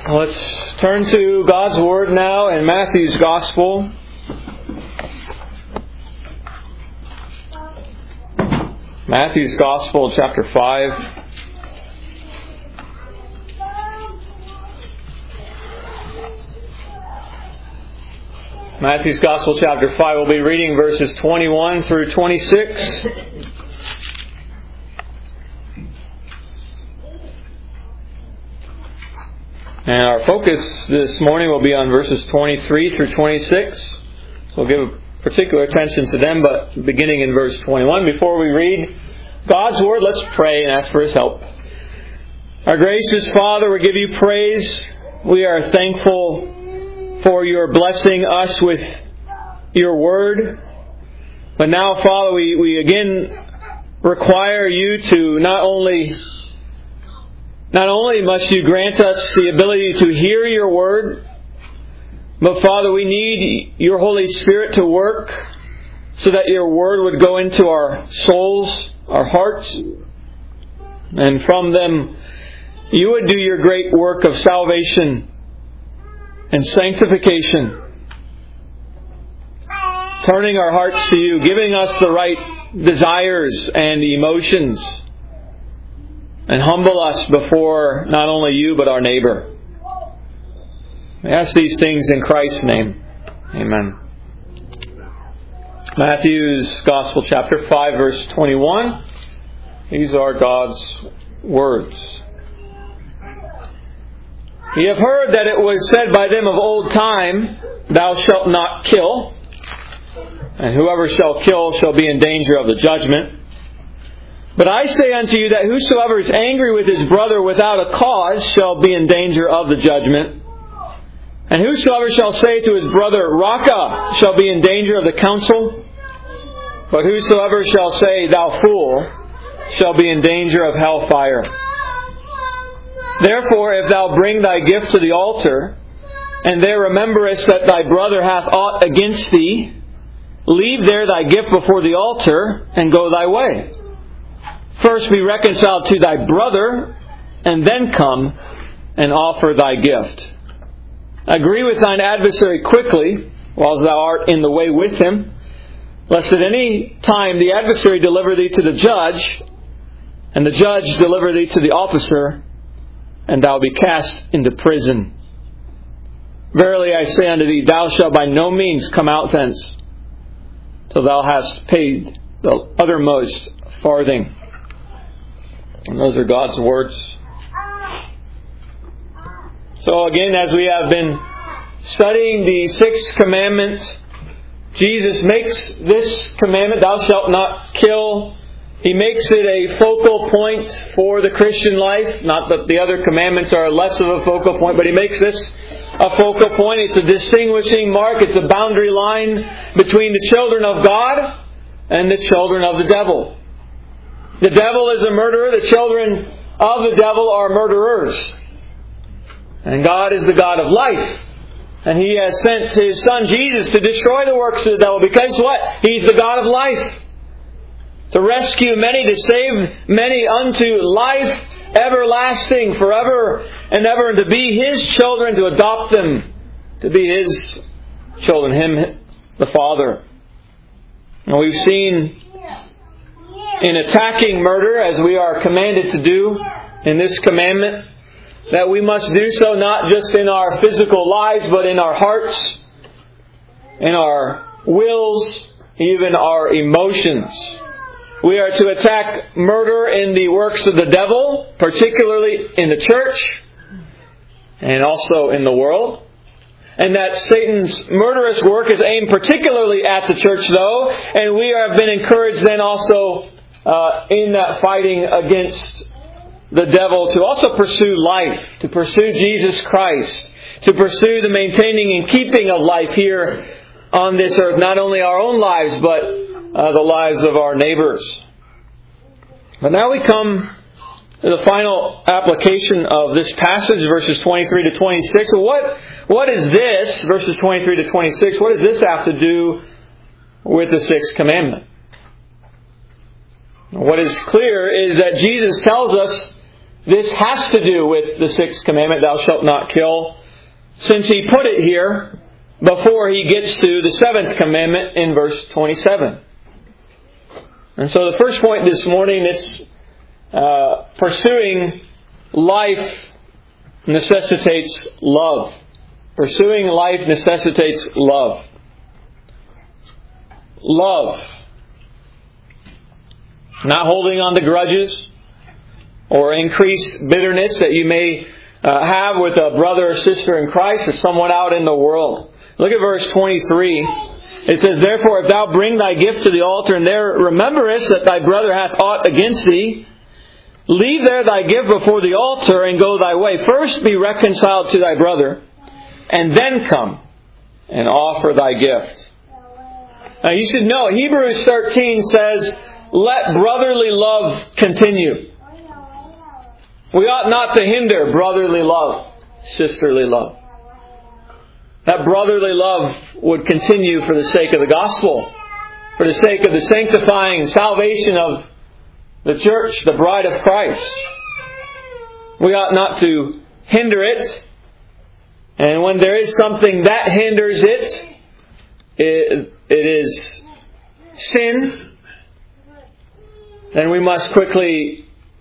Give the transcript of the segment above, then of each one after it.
Let's turn to God's Word now in Matthew's Gospel. Matthew's Gospel, chapter 5. Matthew's Gospel, chapter 5. We'll be reading verses 21 through 26. And our focus this morning will be on verses 23 through 26. So we'll give particular attention to them, but beginning in verse 21. Before we read God's Word, let's pray and ask for His help. Our gracious Father, we give You praise. We are thankful for Your blessing us with Your Word. But now, Father, we again require You to not only must You grant us the ability to hear Your Word, but Father, we need Your Holy Spirit to work so that Your Word would go into our souls, our hearts, and from them You would do Your great work of salvation and sanctification, turning our hearts to You, giving us the right desires and emotions, and humble us before not only You but our neighbor. We ask these things in Christ's name. Amen. Matthew's Gospel, chapter 5, verse 21. These are God's words. Ye have heard that it was said by them of old time, Thou shalt not kill, and whoever shall kill shall be in danger of the judgment. But I say unto you that whosoever is angry with his brother without a cause shall be in danger of the judgment. And whosoever shall say to his brother, Raca, shall be in danger of the council. But whosoever shall say, Thou fool, shall be in danger of hellfire. Therefore, if thou bring thy gift to the altar, and there rememberest that thy brother hath aught against thee, leave there thy gift before the altar, and go thy way. First be reconciled to thy brother, and then come and offer thy gift. Agree with thine adversary quickly, whilst thou art in the way with him, lest at any time the adversary deliver thee to the judge, and the judge deliver thee to the officer, and thou be cast into prison. Verily I say unto thee, thou shalt by no means come out thence, till thou hast paid the uttermost farthing. And those are God's words. So again, as we have been studying the sixth commandment, Jesus makes this commandment, thou shalt not kill, He makes it a focal point for the Christian life. Not that the other commandments are less of a focal point, but He makes this a focal point. It's a distinguishing mark. It's a boundary line between the children of God and the children of the devil. The devil is a murderer. The children of the devil are murderers. And God is the God of life. And He has sent His Son Jesus to destroy the works of the devil. Because what? He's the God of life. To rescue many, to save many unto life everlasting, forever and ever. And to be His children, to adopt them, to be His children, Him, the Father. And we've seen in attacking murder, as we are commanded to do in this commandment, that we must do so not just in our physical lives, but in our hearts, in our wills, even our emotions. We are to attack murder in the works of the devil, particularly in the church, and also in the world. And that Satan's murderous work is aimed particularly at the church, though, and we have been encouraged then also in that fighting against the devil to also pursue life, to pursue Jesus Christ, to pursue the maintaining and keeping of life here on this earth, not only our own lives, but the lives of our neighbors. But now we come to the final application of this passage, verses 23 to 26. So what is this, verses 23 to 26, what does this have to do with the sixth commandment? What is clear is that Jesus tells us this has to do with the sixth commandment, thou shalt not kill, since he put it here before he gets to the seventh commandment in verse 27. And so the first point this morning is pursuing life necessitates love. Pursuing life necessitates love. Love. Not holding on to grudges or increased bitterness that you may have with a brother or sister in Christ or someone out in the world. Look at verse 23. It says, Therefore, if thou bring thy gift to the altar, and there rememberest that thy brother hath aught against thee, leave there thy gift before the altar, and go thy way. First be reconciled to thy brother, and then come and offer thy gift. Now you should know, Hebrews 13 says, let brotherly love continue. We ought not to hinder brotherly love, sisterly love. That brotherly love would continue for the sake of the gospel, for the sake of the sanctifying salvation of the church, the bride of Christ. We ought not to hinder it. And when there is something that hinders it, it is sin, then we must quickly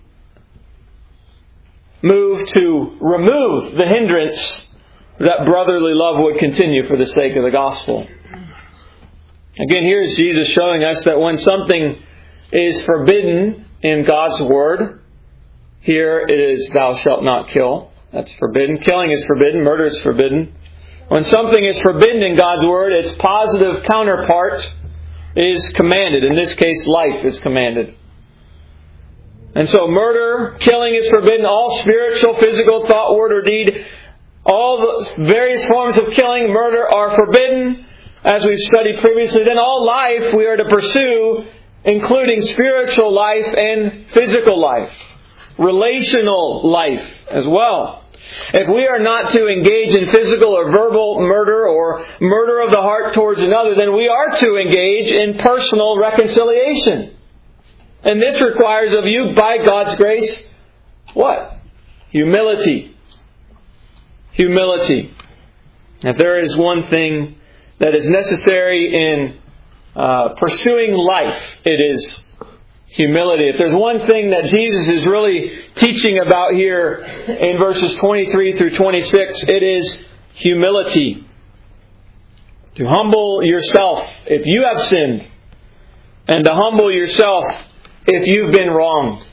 move to remove the hindrance that brotherly love would continue for the sake of the gospel. Again, here is Jesus showing us that when something is forbidden in God's Word, here it is, thou shalt not kill. That's forbidden. Killing is forbidden. Murder is forbidden. When something is forbidden in God's Word, its positive counterpart is commanded. In this case, life is commanded. And so murder, killing is forbidden. All spiritual, physical, thought, word, or deed, all the various forms of killing, murder are forbidden, as we've studied previously. Then all life we are to pursue, including spiritual life and physical life. Relational life as well. If we are not to engage in physical or verbal murder or murder of the heart towards another, then we are to engage in personal reconciliation. And this requires of you, by God's grace, what? Humility. Humility. If there is one thing that is necessary in pursuing life, it is humility. If there's one thing that Jesus is really teaching about here in verses 23 through 26, it is humility. To humble yourself if you have sinned, and to humble yourself if you've been wronged.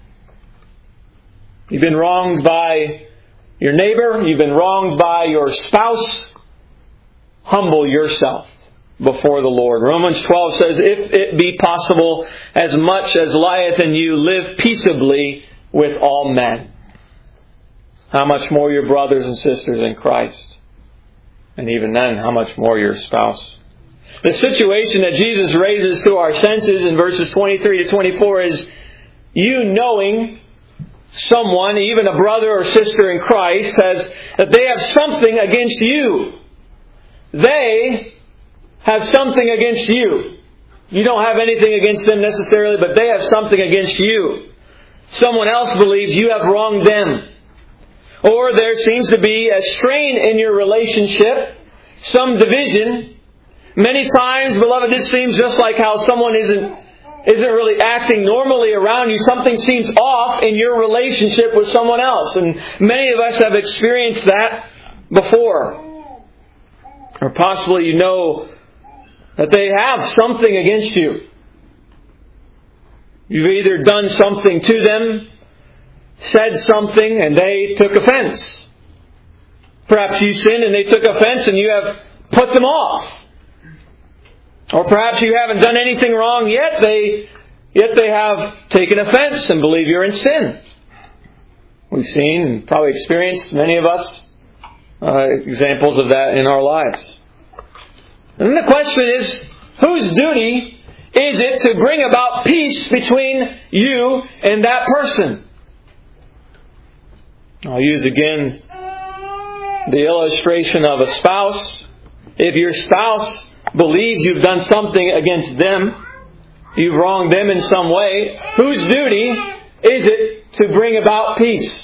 You've been wronged by your neighbor, you've been wronged by your spouse. Humble yourself before the Lord. Romans 12 says, if it be possible, as much as lieth in you, live peaceably with all men. How much more your brothers and sisters in Christ? And even then, how much more your spouse? The situation that Jesus raises to our senses in verses 23 to 24 is you knowing someone, even a brother or sister in Christ, that they have something against you. They have something against you. You don't have anything against them necessarily, but they have something against you. Someone else believes you have wronged them. Or there seems to be a strain in your relationship, some division. Many times, beloved, this seems just like how someone isn't really acting normally around you. Something seems off in your relationship with someone else. And many of us have experienced that before. Or possibly you know that they have something against you. You've either done something to them, said something, and they took offense. Perhaps you sinned and they took offense and you have put them off. Or perhaps you haven't done anything wrong yet they have taken offense and believe you're in sin. We've seen and probably experienced, many of us, examples of that in our lives. And then the question is, whose duty is it to bring about peace between you and that person? I'll use again the illustration of a spouse. If your spouse believes you've done something against them, you've wronged them in some way, whose duty is it to bring about peace?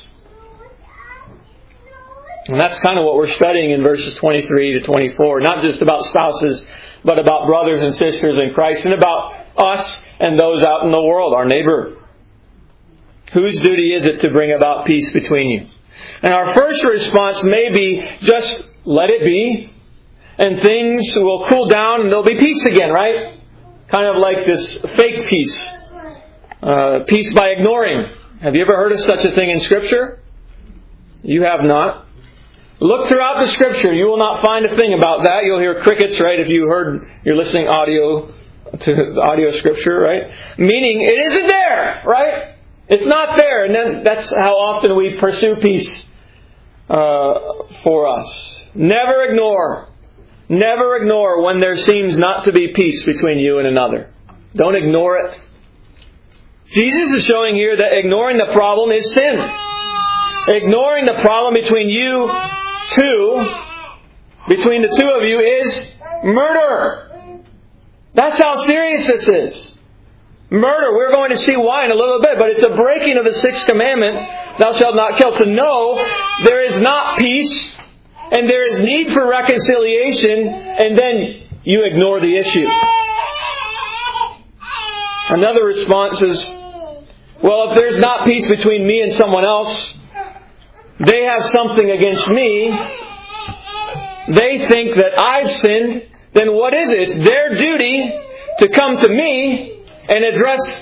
And that's kind of what we're studying in verses 23 to 24. Not just about spouses, but about brothers and sisters in Christ, and about us and those out in the world, our neighbor. Whose duty is it to bring about peace between you? And our first response may be just let it be, and things will cool down and there'll be peace again, right? Kind of like this fake peace. Peace by ignoring. Have you ever heard of such a thing in Scripture? You have not. Look throughout the Scripture. You will not find a thing about that. You'll hear crickets, right? If you're listening audio to the audio Scripture, right? Meaning it isn't there, right? It's not there. And then that's how often we pursue peace for us. Never ignore when there seems not to be peace between you and another. Don't ignore it. Jesus is showing here that ignoring the problem is sin. Ignoring the problem between the two of you is murder. That's how serious this is. Murder. We're going to see why in a little bit, but it's a breaking of the sixth commandment, thou shalt not kill. To know there is not peace and there is need for reconciliation, and then you ignore the issue. Another response is, well, if there's not peace between me and someone else, they have something against me, they think that I've sinned, then what is it? It's their duty to come to me and address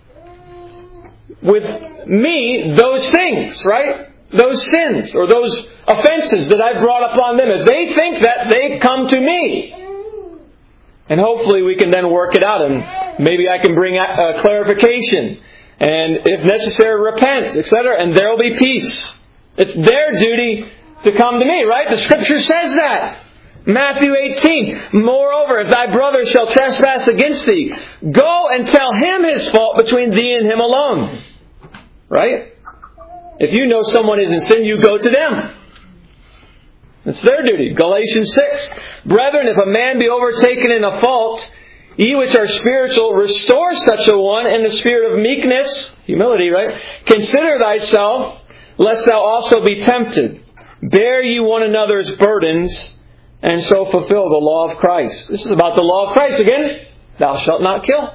with me those things, right? Those sins or those offenses that I brought upon them. If they think that, they come to me. And hopefully we can then work it out, and maybe I can bring a clarification, and if necessary repent, etc., and there will be peace. It's their duty to come to me, right? The Scripture says that. Matthew 18, moreover, if thy brother shall trespass against thee, go and tell him his fault between thee and him alone. Right? If you know someone is in sin, you go to them. It's their duty. Galatians 6, brethren, if a man be overtaken in a fault, ye which are spiritual, restore such a one in the spirit of meekness, humility, right? Consider thyself, lest thou also be tempted. Bear ye one another's burdens, and so fulfill the law of Christ. This is about the law of Christ again. Thou shalt not kill.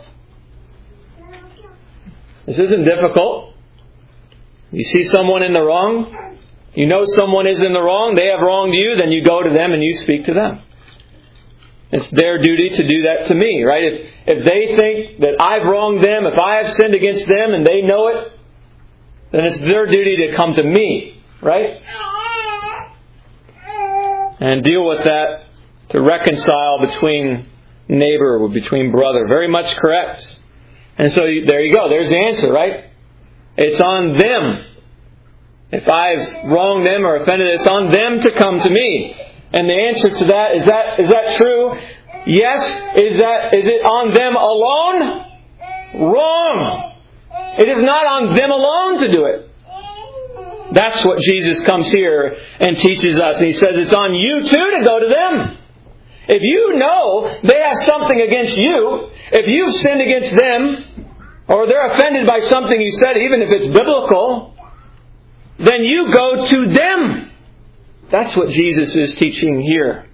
This isn't difficult. You see someone in the wrong, you know someone is in the wrong, they have wronged you, then you go to them and you speak to them. It's their duty to do that to me, right? If they think that I've wronged them, if I have sinned against them and they know it, then it's their duty to come to me, right? And deal with that, to reconcile between neighbor or between brother. Very much correct. And so there you go. There's the answer, right? It's on them. If I've wronged them or offended, it's on them to come to me. And the answer to that is that true? Yes. Is it on them alone? Wrong. It is not on them alone to do it. That's what Jesus comes here and teaches us. He says it's on you too to go to them. If you know they have something against you, if you've sinned against them, or they're offended by something you said, even if it's biblical, then you go to them. That's what Jesus is teaching here.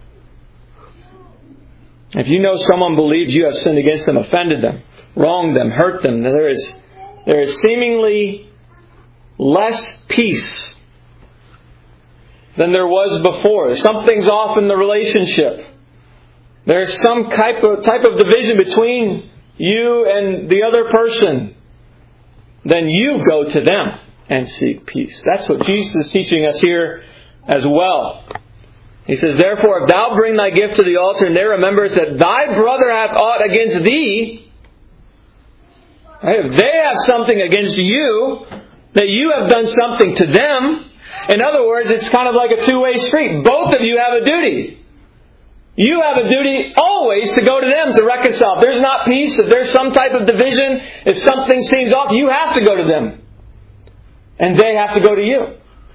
If you know someone believes you have sinned against them, offended them, wronged them, hurt them, there is seemingly less peace than there was before. Something's off in the relationship. There's some type of division between you and the other person. Then you go to them and seek peace. That's what Jesus is teaching us here as well. He says, therefore, if thou bring thy gift to the altar, and there remembers that thy brother hath aught against thee, right? If they have something against you, that you have done something to them. In other words, it's kind of like a two-way street. Both of you have a duty. You have a duty always to go to them to reconcile. If there's not peace, if there's some type of division, if something seems off, you have to go to them. And they have to go to you.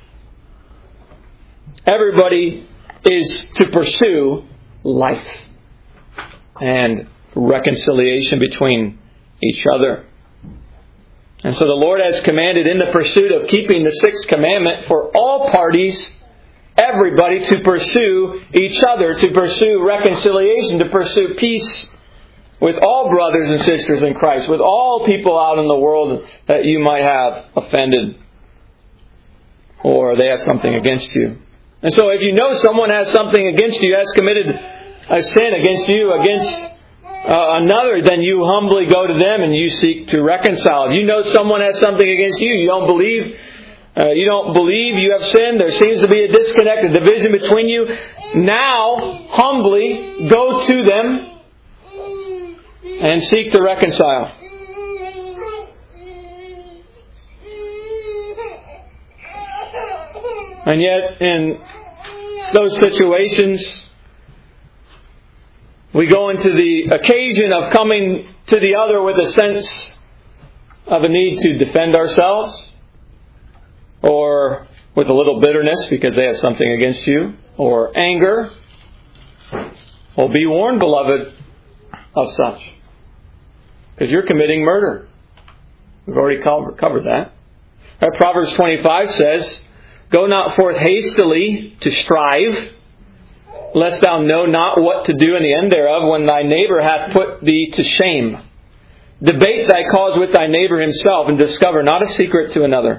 Everybody is to pursue life and reconciliation between each other. And so the Lord has commanded in the pursuit of keeping the sixth commandment for all parties, everybody, to pursue each other, to pursue reconciliation, to pursue peace with all brothers and sisters in Christ, with all people out in the world that you might have offended or they have something against you. And so if you know someone has something against you, has committed a sin against you, against another, then you humbly go to them and you seek to reconcile. If you know someone has something against you, you don't believe you have sinned, there seems to be a disconnect, a division between you, now humbly go to them and seek to reconcile. And yet, in those situations, we go into the occasion of coming to the other with a sense of a need to defend ourselves, or with a little bitterness because they have something against you, or anger. Well, be warned, beloved, of such, because you're committing murder. We've already covered that. Proverbs 25 says, "Go not forth hastily to strive, lest thou know not what to do in the end thereof, when thy neighbor hath put thee to shame. Debate thy cause with thy neighbor himself, and discover not a secret to another."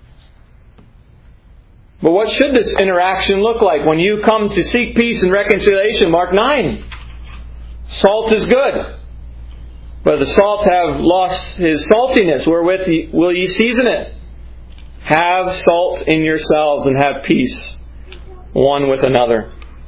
But what should this interaction look like when you come to seek peace and reconciliation? Mark 9. Salt is good, but the salt have lost his saltiness. Wherewith will ye season it? Have salt in yourselves and have peace one with another.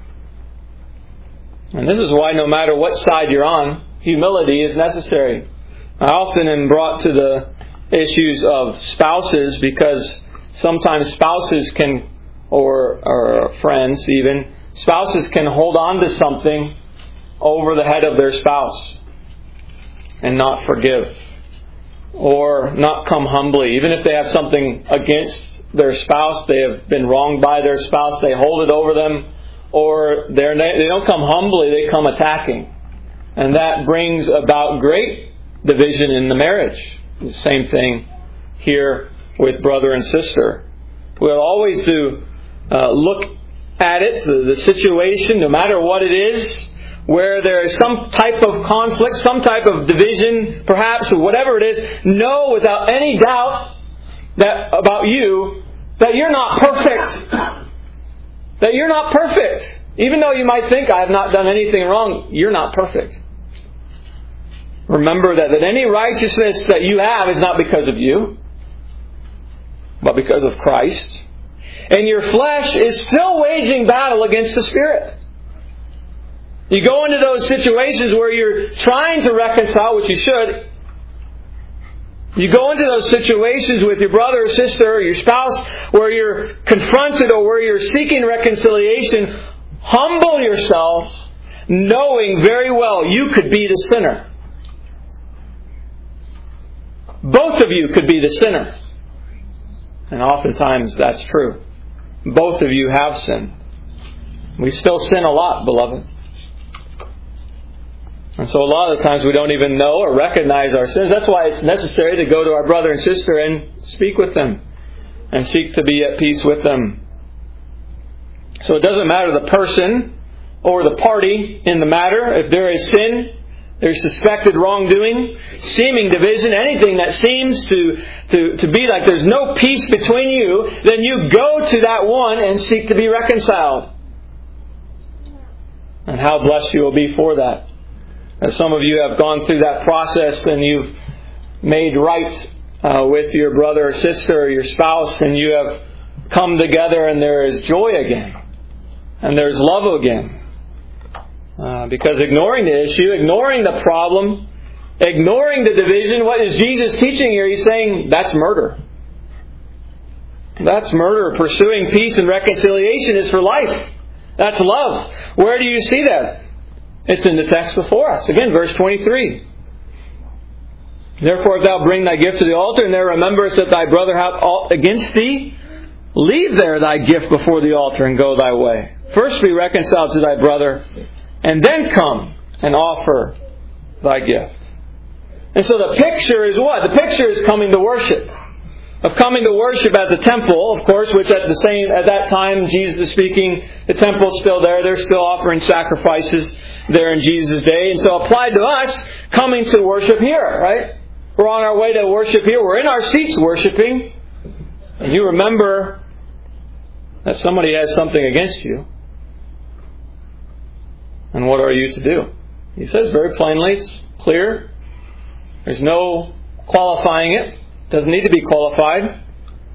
And this is why no matter what side you're on, humility is necessary. I often am brought to the issues of spouses because sometimes spouses can, or friends even, spouses can hold on to something over the head of their spouse and not forgive, or not come humbly. Even if they have something against their spouse, they have been wronged by their spouse, they hold it over them, or they don't come humbly, they come attacking. And that brings about great division in the marriage. The same thing here with brother and sister. We'll always look at it, the situation, no matter what it is, where there is some type of conflict, some type of division, perhaps, or whatever it is, know without any doubt that about you, that you're not perfect. That you're not perfect. Even though you might think, I have not done anything wrong, you're not perfect. Remember that any righteousness that you have is not because of you, but because of Christ. And your flesh is still waging battle against the Spirit. You go into those situations where you're trying to reconcile, which you should. You go into those situations with your brother or sister or your spouse where you're confronted or where you're seeking reconciliation. Humble yourself, knowing very well you could be the sinner. Both of you could be the sinner. And oftentimes that's true. Both of you have sinned. We still sin a lot, beloved. And so a lot of the times we don't even know or recognize our sins. That's why it's necessary to go to our brother and sister and speak with them and seek to be at peace with them. So it doesn't matter the person or the party in the matter. If there is sin, there's suspected wrongdoing, seeming division, anything that seems to be like there's no peace between you, then you go to that one and seek to be reconciled. And how blessed you will be for that. As some of you have gone through that process and you've made right with your brother or sister or your spouse, and you have come together and there is joy again. And there's love again. Because ignoring the issue, ignoring the problem, ignoring the division, what is Jesus teaching here? He's saying that's murder. That's murder. Pursuing peace and reconciliation is for life. That's love. Where do you see that? It's in the text before us. Again, verse 23. Therefore, if thou bring thy gift to the altar, and there rememberest that thy brother hath aught against thee, leave there thy gift before the altar, and go thy way. First be reconciled to thy brother, and then come and offer thy gift. And so the picture is what? The picture is coming to worship. Of coming to worship at the temple, of course, which at that time Jesus is speaking, the temple's still there. They're still offering sacrifices there in Jesus' day. And so applied to us, coming to worship here, right? We're on our way to worship here. We're in our seats worshiping. And you remember that somebody has something against you. And what are you to do? He says very plainly, it's clear. There's no qualifying it. Doesn't need to be qualified.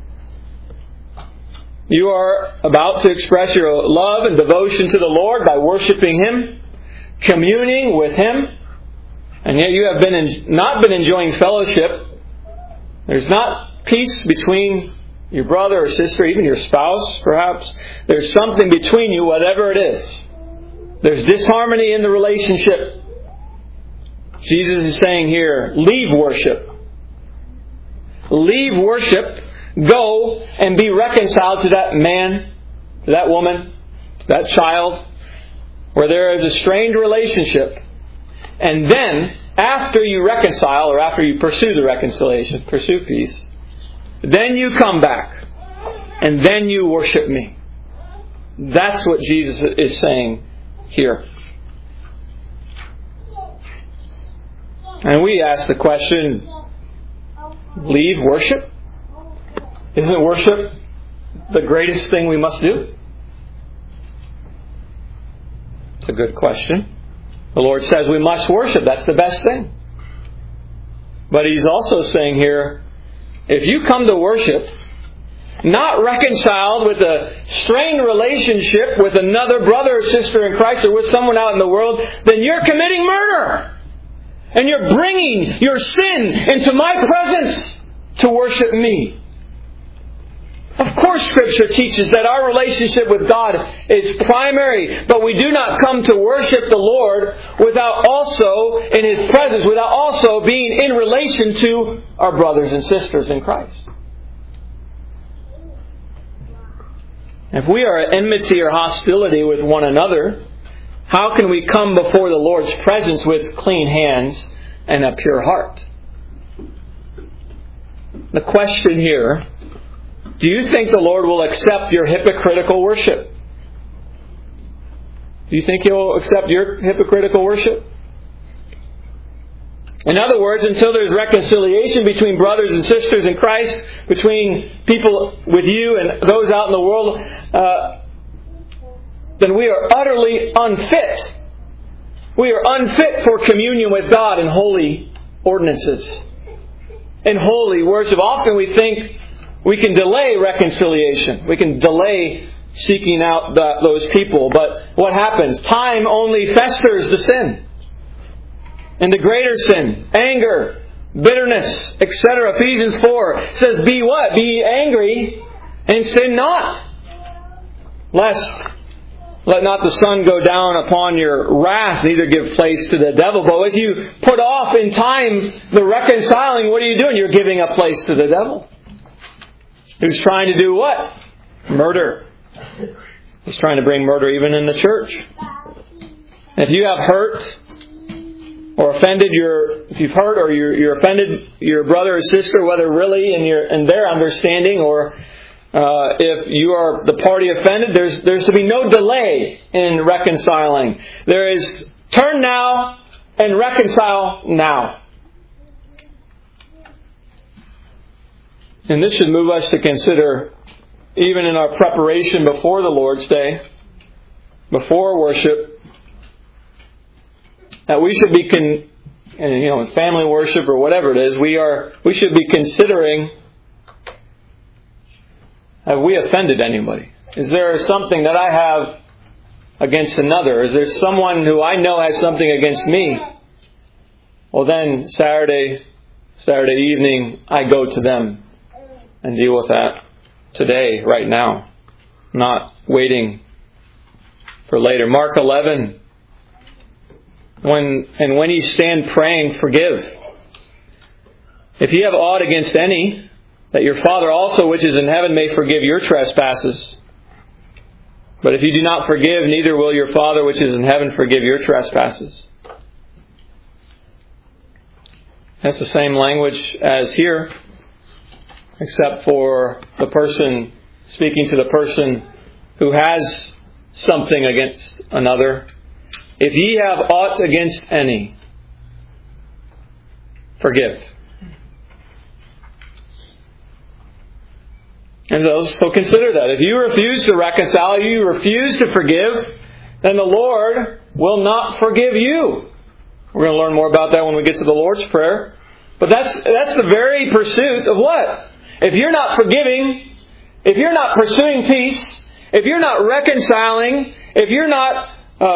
You are about to express your love and devotion to the Lord by worshiping Him, communing with Him, and yet you have not been enjoying fellowship. There's not peace between your brother or sister, even your spouse, perhaps. There's something between you, whatever it is. There's disharmony in the relationship. Jesus is saying here, leave worship. Leave worship. Go and be reconciled to that man, to that woman, to that child, where there is a strained relationship. And then, after you reconcile, or after you pursue the reconciliation, pursue peace, then you come back. And then you worship me. That's what Jesus is saying here. And we ask the question, leave worship? Isn't worship the greatest thing we must do? It's a good question. The Lord says we must worship. That's the best thing. But He's also saying here, if you come to worship, not reconciled with a strained relationship with another brother or sister in Christ or with someone out in the world, then you're committing murder. And you're bringing your sin into my presence to worship me. Of course, Scripture teaches that our relationship with God is primary, but we do not come to worship the Lord without also, in His presence, without also being in relation to our brothers and sisters in Christ. If we are at enmity or hostility with one another, how can we come before the Lord's presence with clean hands and a pure heart? The question here, do you think the Lord will accept your hypocritical worship? Do you think He will accept your hypocritical worship? In other words, until there's reconciliation between brothers and sisters in Christ, between people with you and those out in the world, then we are utterly unfit. We are unfit for communion with God in holy ordinances, in holy worship. Often we think we can delay reconciliation. We can delay seeking out those people. But what happens? Time only festers the sin. And the greater sin, anger, bitterness, etc. Ephesians 4 says, be what? Be angry and sin not. Let not the sun go down upon your wrath, neither give place to the devil. But if you put off in time the reconciling, what are you doing? You're giving a place to the devil. Who's trying to do what? Murder. He's trying to bring murder even in the church. If you have hurt or offended if you've hurt or you're offended your brother or sister, whether really in their understanding or if you are the party offended, there's to be no delay in reconciling. There is turn now and reconcile now. And this should move us to consider, even in our preparation before the Lord's Day, before worship, that we should be, in family worship or whatever it is, we should be considering, have we offended anybody? Is there something that I have against another? Is there someone who I know has something against me? Well then, Saturday evening, I go to them and deal with that today, right now. Not waiting for later. Mark 11. When you stand praying, forgive. If you have aught against any, that your Father also which is in heaven may forgive your trespasses. But if you do not forgive, neither will your Father which is in heaven forgive your trespasses. That's the same language as here, except for the person speaking to the person who has something against another. If ye have aught against any, forgive. And so consider that. If you refuse to reconcile, you refuse to forgive, then the Lord will not forgive you. We're going to learn more about that when we get to the Lord's Prayer. But that's the very pursuit of what? If you're not forgiving, if you're not pursuing peace, if you're not reconciling, if you're not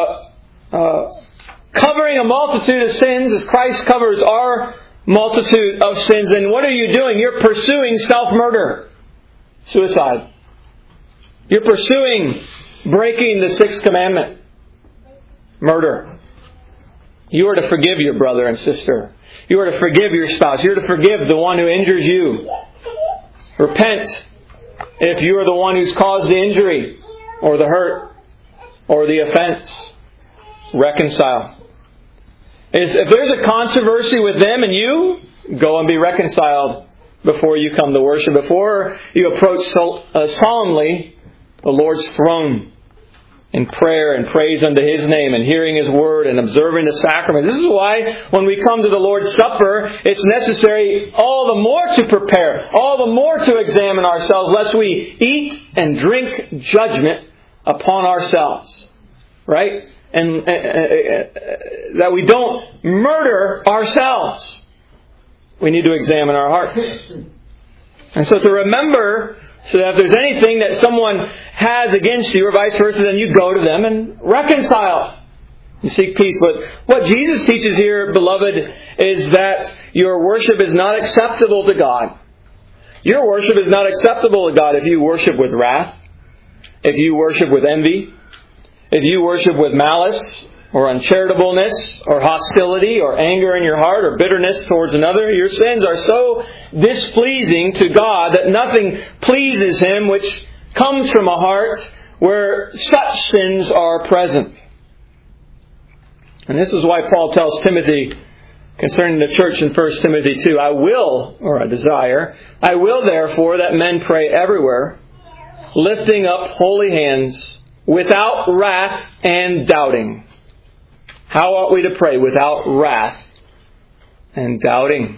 covering a multitude of sins as Christ covers our multitude of sins, then what are you doing? You're pursuing self-murder. Suicide. You're pursuing breaking the sixth commandment. Murder. You are to forgive your brother and sister. You are to forgive your spouse. You are to forgive the one who injures you. Repent if you are the one who's caused the injury or the hurt or the offense. Reconcile. If there's a controversy with them and you, go and be reconciled before you come to worship, before you approach solemnly the Lord's throne in prayer and praise unto His name and hearing His word and observing the sacrament. This is why when we come to the Lord's Supper, it's necessary all the more to prepare, all the more to examine ourselves, lest we eat and drink judgment upon ourselves. Right? And that we don't murder ourselves. We need to examine our hearts. And so to remember, so that if there's anything that someone has against you or vice versa, then you go to them and reconcile. You seek peace. But what Jesus teaches here, beloved, is that your worship is not acceptable to God. Your worship is not acceptable to God if you worship with wrath, if you worship with envy, if you worship with malice, or uncharitableness, or hostility, or anger in your heart, or bitterness towards another. Your sins are so displeasing to God that nothing pleases Him which comes from a heart where such sins are present. And this is why Paul tells Timothy concerning the church in 1 Timothy 2, I will therefore that men pray everywhere, lifting up holy hands, without wrath and doubting. How ought we to pray? Without wrath and doubting.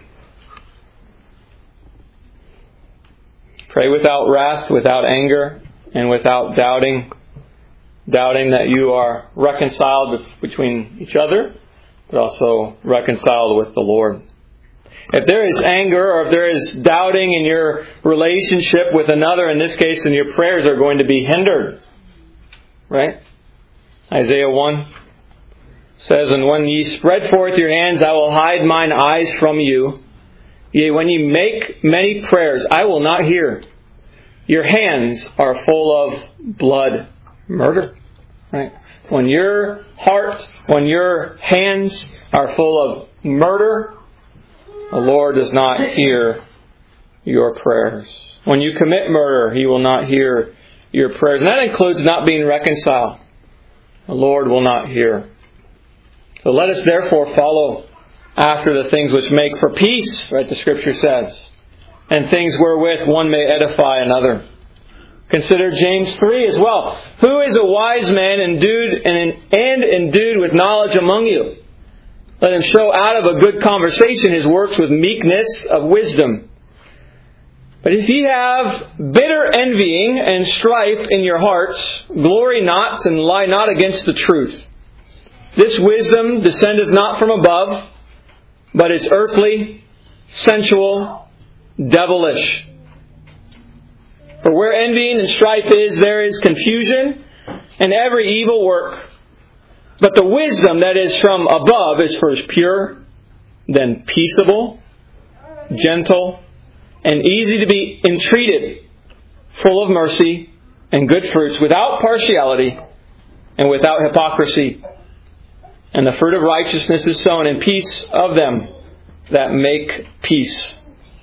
Pray without wrath, without anger, and without doubting. Doubting that you are reconciled between each other, but also reconciled with the Lord. If there is anger or if there is doubting in your relationship with another, in this case, then your prayers are going to be hindered. Right? Isaiah 1 says, and when ye spread forth your hands, I will hide mine eyes from you. Yea, when ye make many prayers, I will not hear. Your hands are full of blood. Murder. Right? When your heart, when your hands are full of murder, the Lord does not hear your prayers. When you commit murder, He will not hear your prayers. And that includes not being reconciled. The Lord will not hear. So let us therefore follow after the things which make for peace, right, the Scripture says, and things wherewith one may edify another. Consider James 3 as well. Who is a wise man endued with knowledge among you? Let him show out of a good conversation his works with meekness of wisdom. But if ye have bitter envying and strife in your hearts, glory not and lie not against the truth. This wisdom descendeth not from above, but is earthly, sensual, devilish. For where envying and strife is, there is confusion and every evil work. But the wisdom that is from above is first pure, then peaceable, gentle, and easy to be entreated, full of mercy and good fruits, without partiality and without hypocrisy. And the fruit of righteousness is sown in peace of them that make peace.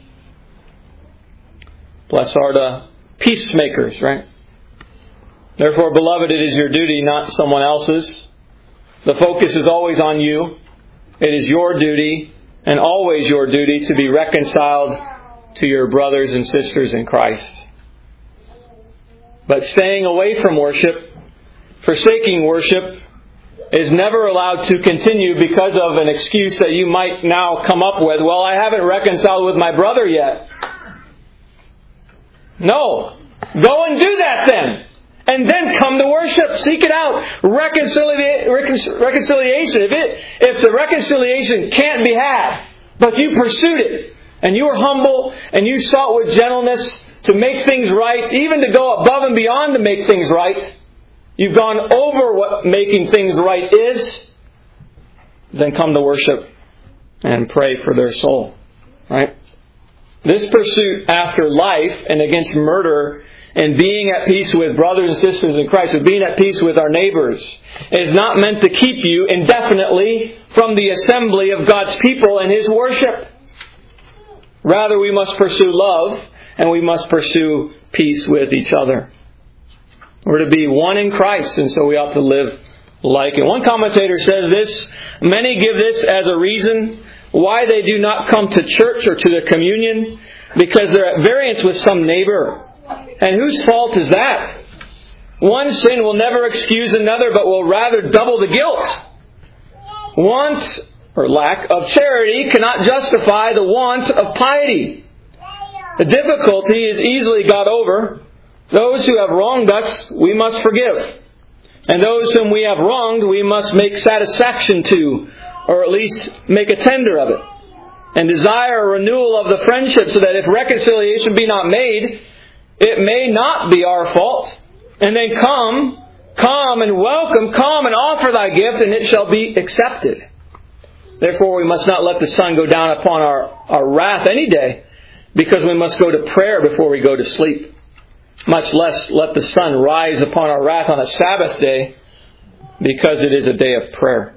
Blessed are the peacemakers, right? Therefore, beloved, it is your duty, not someone else's. The focus is always on you. It is your duty and always your duty to be reconciled to your brothers and sisters in Christ. But staying away from worship, forsaking worship, is never allowed to continue because of an excuse that you might now come up with. Well, I haven't reconciled with my brother yet. No. Go and do that then. And then come to worship. Seek it out. Reconciliation. If the reconciliation can't be had, but you pursued it, and you were humble, and you sought with gentleness to make things right, even to go above and beyond to make things right, you've gone over what making things right is, then come to worship and pray for their soul. Right? This pursuit after life and against murder and being at peace with brothers and sisters in Christ, with being at peace with our neighbors, is not meant to keep you indefinitely from the assembly of God's people and His worship. Rather, we must pursue love and we must pursue peace with each other. We're to be one in Christ, and so we ought to live like it. One commentator says this: many give this as a reason why they do not come to church or to the communion, because they're at variance with some neighbor. And whose fault is that? One sin will never excuse another, but will rather double the guilt. Want or lack of charity cannot justify the want of piety. The difficulty is easily got over. Those who have wronged us, we must forgive. And those whom we have wronged, we must make satisfaction to, or at least make a tender of it. And desire a renewal of the friendship, so that if reconciliation be not made, it may not be our fault. And then come and welcome, come and offer thy gift, and it shall be accepted. Therefore we must not let the sun go down upon our wrath any day, because we must go to prayer before we go to sleep. Much less let the sun rise upon our wrath on a Sabbath day, because it is a day of prayer.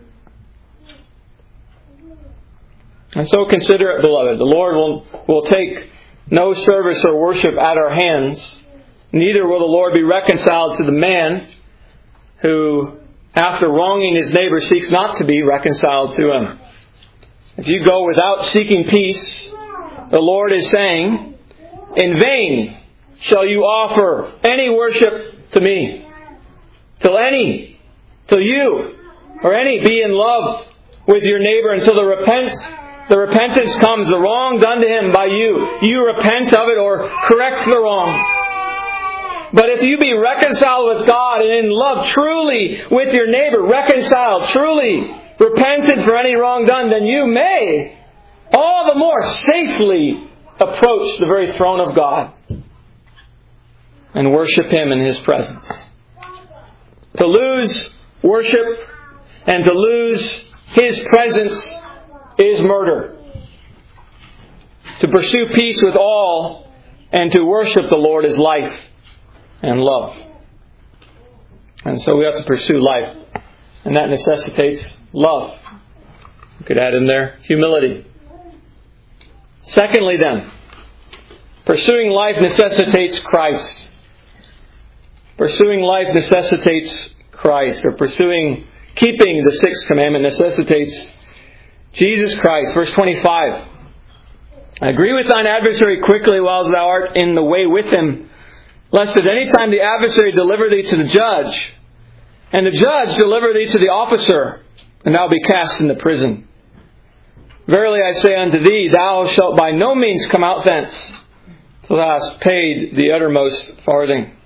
And so consider it, beloved. The Lord will take no service or worship at our hands. Neither will the Lord be reconciled to the man who, after wronging his neighbor, seeks not to be reconciled to him. If you go without seeking peace, the Lord is saying, in vain shall you offer any worship to me. Till you or any be in love with your neighbor, until the repentance comes, the wrong done to him by you. You repent of it or correct the wrong. But if you be reconciled with God and in love truly with your neighbor, reconciled, truly repented for any wrong done, then you may all the more safely approach the very throne of God and worship Him in His presence. To lose worship and to lose His presence is murder. To pursue peace with all and to worship the Lord is life and love. And so we have to pursue life. And that necessitates love. You could add in there humility. Secondly then, pursuing life necessitates Christ. Pursuing life necessitates Christ. Or keeping the sixth commandment necessitates Jesus Christ. Verse 25. Agree with thine adversary quickly while thou art in the way with him, lest at any time the adversary deliver thee to the judge, and the judge deliver thee to the officer, and thou be cast into prison. Verily I say unto thee, thou shalt by no means come out thence, till thou hast paid the uttermost farthing.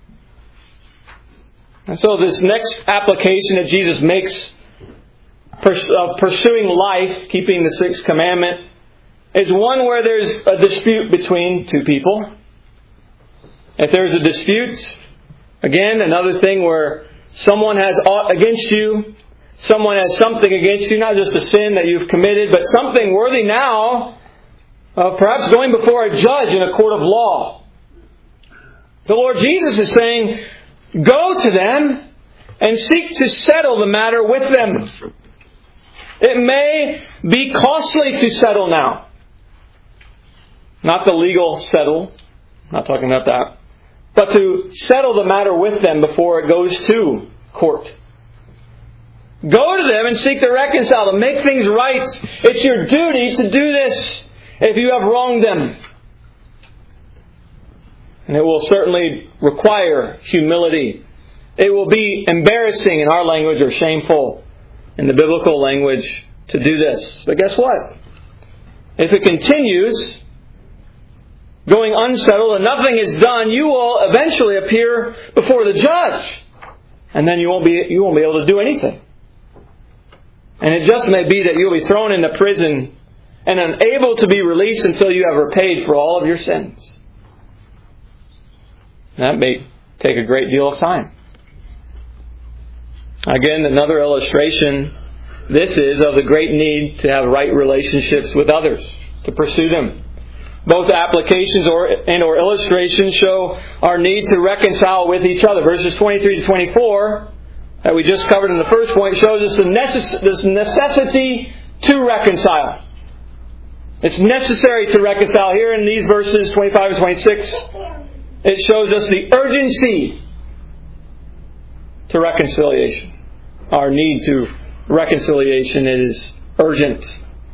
And so this next application that Jesus makes of pursuing life, keeping the sixth commandment, is one where there's a dispute between two people. If there's a dispute, again, another thing where someone has aught against you, someone has something against you, not just a sin that you've committed, but something worthy now of perhaps going before a judge in a court of law. The Lord Jesus is saying, go to them and seek to settle the matter with them. It may be costly to settle now. Not the legal settle. I'm not talking about that. But to settle the matter with them before it goes to court. Go to them and seek to reconcile them. Make things right. It's your duty to do this if you have wronged them. And it will certainly require humility. It will be embarrassing in our language or shameful in the biblical language to do this. But guess what? If it continues going unsettled and nothing is done, you will eventually appear before the judge. And then you won't be able to do anything. And it just may be that you'll be thrown into prison and unable to be released until you have repaid for all of your sins. That may take a great deal of time. Again, another illustration, this is of the great need to have right relationships with others, to pursue them. Both applications or illustrations show our need to reconcile with each other. Verses 23 to 24, that we just covered in the first point, shows us this necessity to reconcile. It's necessary to reconcile. Here in these verses, 25 and 26, it shows us the urgency to reconciliation. Our need to reconciliation is urgent.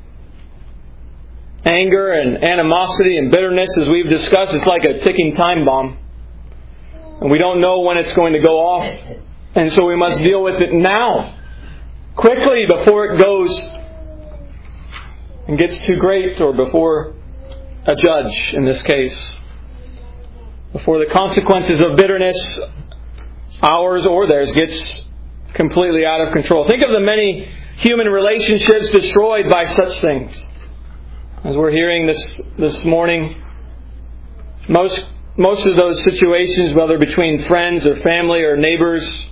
Anger and animosity and bitterness, as we've discussed, it's like a ticking time bomb. And we don't know when it's going to go off. And so we must deal with it now, quickly, before it goes and gets too great, or before a judge, in this case. Before the consequences of bitterness, ours or theirs, gets completely out of control. Think of the many human relationships destroyed by such things. As we're hearing this morning, most of those situations, whether between friends or family or neighbors,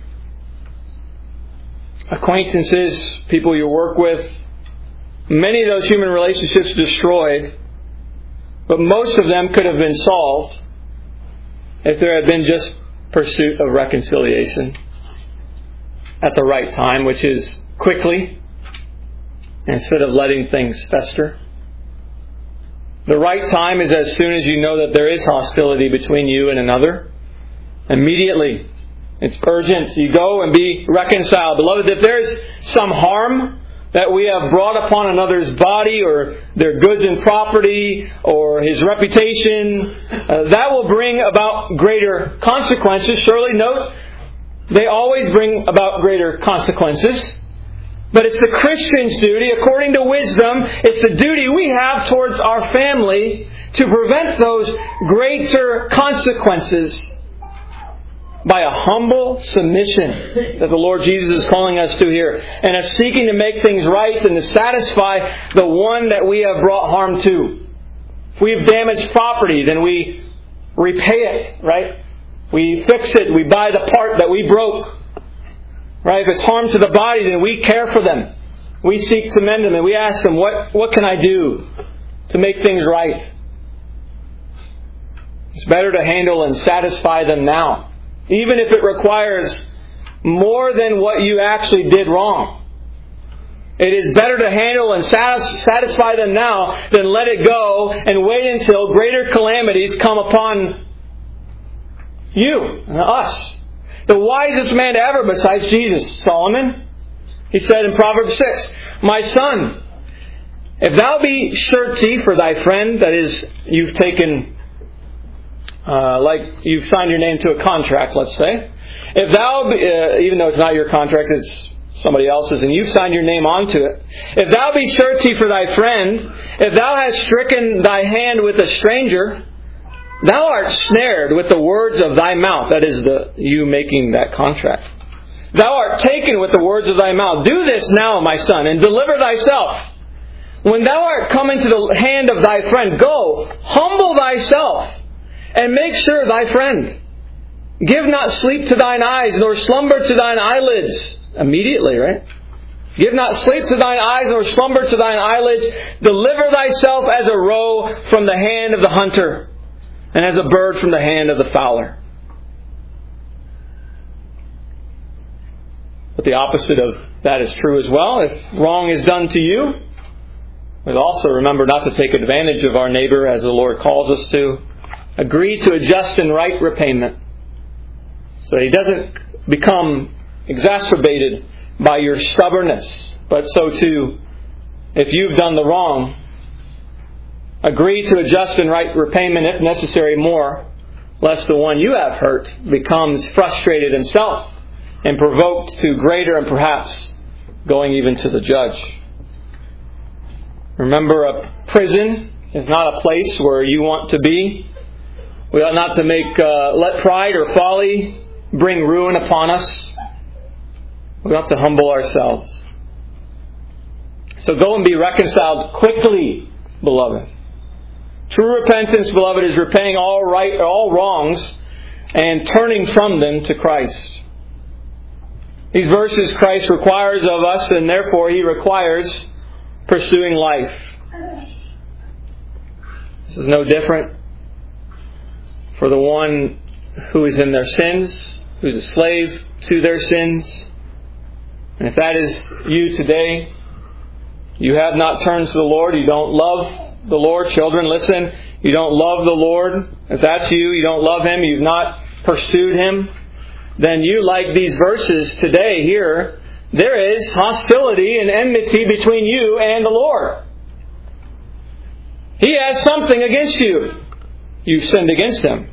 acquaintances, people you work with, many of those human relationships destroyed, but most of them could have been solved if there had been just pursuit of reconciliation at the right time, which is quickly, instead of letting things fester. The right time is as soon as you know that there is hostility between you and another. Immediately. It's urgent. You go and be reconciled. Beloved, if there is some harm that we have brought upon another's body or their goods and property or his reputation, that will bring about greater consequences. Surely note, they always bring about greater consequences. But it's the Christian's duty, according to wisdom, it's the duty we have towards our family to prevent those greater consequences by a humble submission that the Lord Jesus is calling us to here, and of seeking to make things right and to satisfy the one that we have brought harm to. If we have damaged property, then we repay it, right? We fix it. We buy the part that we broke. Right? If it's harm to the body, then we care for them. We seek to mend them, and we ask them, what can I do to make things right? It's better to handle and satisfy them now, even if it requires more than what you actually did wrong. It is better to handle and satisfy them now than let it go and wait until greater calamities come upon you and us. The wisest man ever besides Jesus, Solomon, he said in Proverbs 6, "My son, if thou be surety for thy friend," that is, you've taken, you've signed your name to a contract, let's say. "If thou, even though it's not your contract, it's somebody else's, and you've signed your name onto it. If thou be surety for thy friend, if thou hast stricken thy hand with a stranger, thou art snared with the words of thy mouth." That is you making that contract. "Thou art taken with the words of thy mouth. Do this now, my son, and deliver thyself. When thou art come into the hand of thy friend, go, humble thyself, and make sure thy friend. Give not sleep to thine eyes, nor slumber to thine eyelids." Immediately, right? "Give not sleep to thine eyes, nor slumber to thine eyelids. Deliver thyself as a roe from the hand of the hunter, and as a bird from the hand of the fowler." But the opposite of that is true as well. If wrong is done to you, we also remember not to take advantage of our neighbor as the Lord calls us to. Agree to a just and right repayment, so he doesn't become exacerbated by your stubbornness. But so too, if you've done the wrong, agree to a just and right repayment, if necessary more, lest the one you have hurt becomes frustrated himself and provoked to greater and perhaps going even to the judge. Remember, a prison is not a place where you want to be. We ought not to let pride or folly bring ruin upon us. We ought to humble ourselves. So go and be reconciled quickly, beloved. True repentance, beloved, is repaying all wrongs and turning from them to Christ. These verses Christ requires of us, and therefore He requires pursuing life. This is no different for the one who is in their sins, who is a slave to their sins. And if that is you today, you have not turned to the Lord, you don't love the Lord. Children, listen, you don't love the Lord. If that's you, you don't love Him, you've not pursued Him, then you, like these verses today here, there is hostility and enmity between you and the Lord. He has something against you. You've sinned against Him.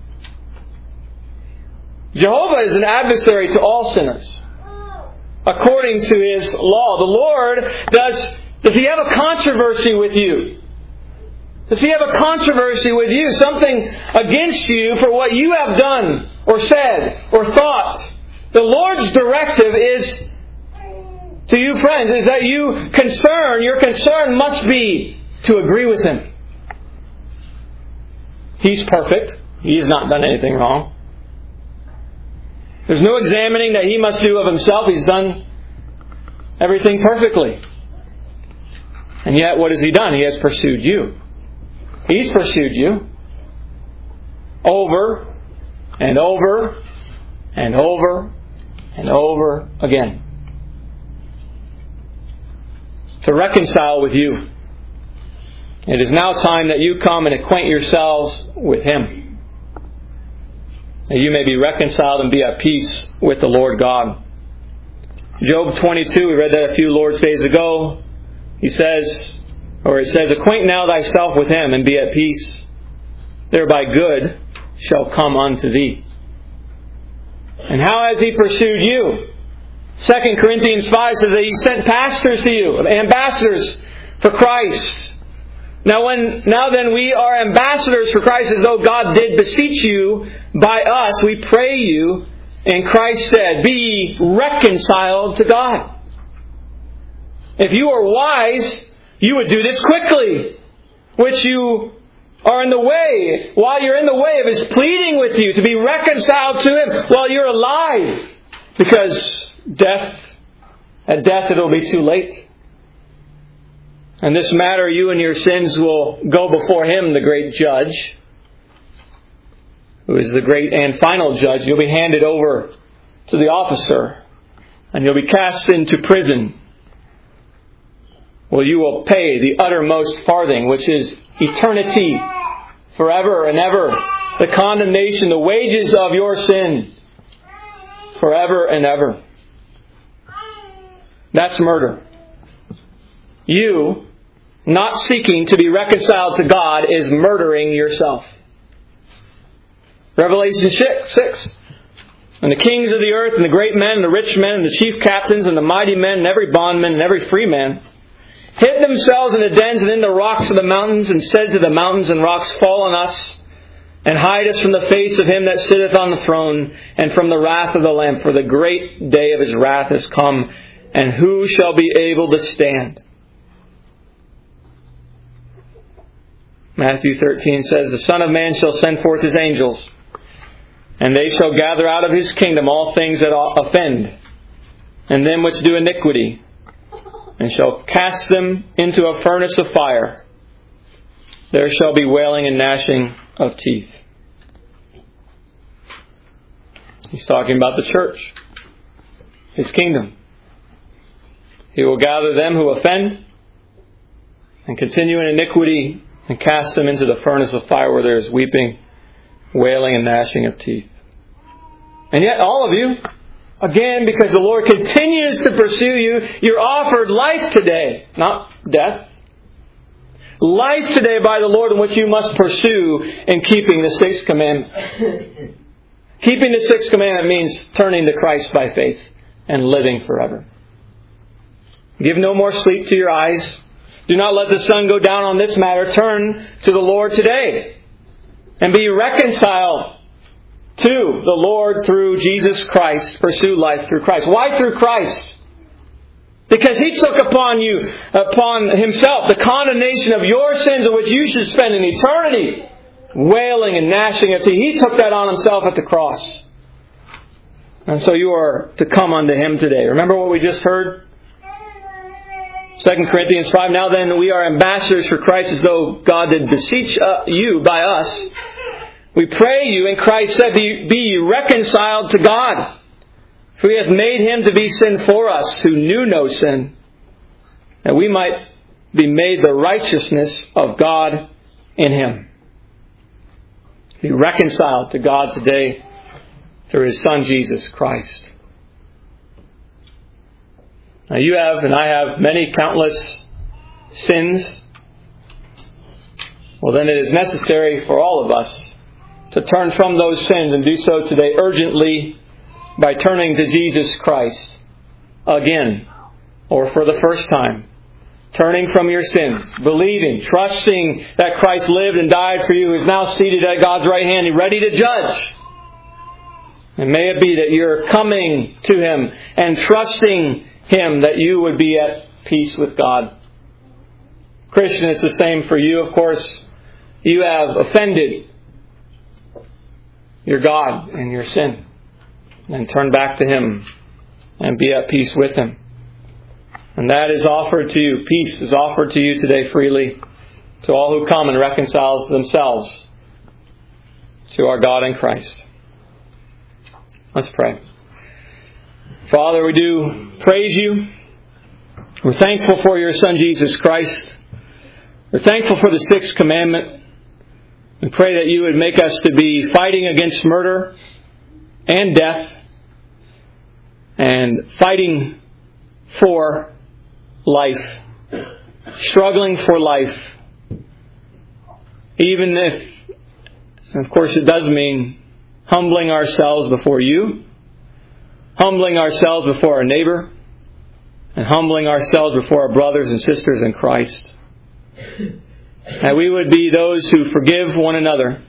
Jehovah is an adversary to all sinners, according to His law. The Lord, does He have a controversy with you? Does He have a controversy with you? Something against you for what you have done or said or thought? The Lord's directive is to you, friends, is that your concern must be to agree with Him. He's perfect. He has not done anything wrong. There's no examining that He must do of Himself. He's done everything perfectly. And yet, what has He done? He has pursued you. He's pursued you over and over and over and over again to reconcile with you. It is now time that you come and acquaint yourselves with Him, that you may be reconciled and be at peace with the Lord God. Job 22, we read that a few Lord's days ago. It says, acquaint now thyself with Him and be at peace. Thereby good shall come unto thee. And how has He pursued you? 2 Corinthians 5 says that He sent pastors to you, ambassadors for Christ. Now then we are ambassadors for Christ, as though God did beseech you by us. We pray you, and Christ said, be reconciled to God. If you are wise, you would do this quickly, which you are in the way, while you're in the way of His pleading with you to be reconciled to Him while you're alive. Because at death it'll be too late. In this matter, you and your sins will go before Him, the great judge, who is the great and final judge. You'll be handed over to the officer, and you'll be cast into prison. Well, you will pay the uttermost farthing, which is eternity, forever and ever. The condemnation, the wages of your sin, forever and ever. That's murder. You, not seeking to be reconciled to God, is murdering yourself. Revelation 6. And the kings of the earth, and the great men, and the rich men, and the chief captains, and the mighty men, and every bondman, and every free man, hid themselves in the dens and in the rocks of the mountains, and said to the mountains and rocks, fall on us, and hide us from the face of Him that sitteth on the throne, and from the wrath of the Lamb. For the great day of His wrath is come, and who shall be able to stand? Matthew 13 says, the Son of Man shall send forth His angels, and they shall gather out of His kingdom all things that offend, and them which do iniquity, and shall cast them into a furnace of fire. There shall be wailing and gnashing of teeth. He's talking about the church, His kingdom. He will gather them who offend and continue in iniquity, and cast them into the furnace of fire where there is weeping, wailing, and gnashing of teeth. And yet all of you Again, because the Lord continues to pursue you, you're offered life today, not death. Life today by the Lord, in which you must pursue in keeping the sixth commandment. Keeping the sixth commandment means turning to Christ by faith and living forever. Give no more sleep to your eyes. Do not let the sun go down on this matter. Turn to the Lord today and be reconciled to the Lord through Jesus Christ. Pursue life through Christ. Why through Christ? Because He took upon Himself the condemnation of your sins, in which you should spend an eternity wailing and gnashing of teeth. He took that on Himself at the cross. And so you are to come unto Him today. Remember what we just heard? 2 Corinthians 5, now then we are ambassadors for Christ, as though God did beseech you by us. We pray you, in Christ said, be ye reconciled to God. For He hath made Him to be sin for us, who knew no sin, that we might be made the righteousness of God in Him. Be reconciled to God today through His Son, Jesus Christ. Now you have, and I have, many countless sins. Well, then it is necessary for all of us to turn from those sins, and do so today urgently by turning to Jesus Christ again, or for the first time. Turning from your sins, believing, trusting that Christ lived and died for you, who is now seated at God's right hand, ready to judge. And may it be that you're coming to Him and trusting Him, that you would be at peace with God. Christian, it's the same for you, of course. You have offended your God and your sin. And turn back to Him and be at peace with Him. And that is offered to you. Peace is offered to you today freely to all who come and reconcile themselves to our God in Christ. Let's pray. Father, we do praise You. We're thankful for Your Son, Jesus Christ. We're thankful for the sixth commandment. We pray that You would make us to be fighting against murder and death, and fighting for life, struggling for life, even if, of course, it does mean humbling ourselves before You, humbling ourselves before our neighbor, and humbling ourselves before our brothers and sisters in Christ. That we would be those who forgive one another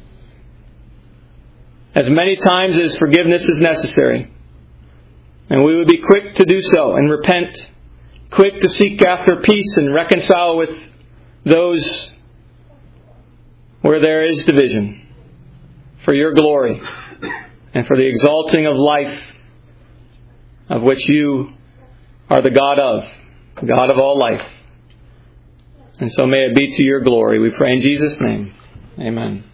as many times as forgiveness is necessary. And we would be quick to do so and repent, quick to seek after peace and reconcile with those where there is division, for Your glory and for the exalting of life, of which You are the God of all life. And so may it be to Your glory. We pray in Jesus' name. Amen.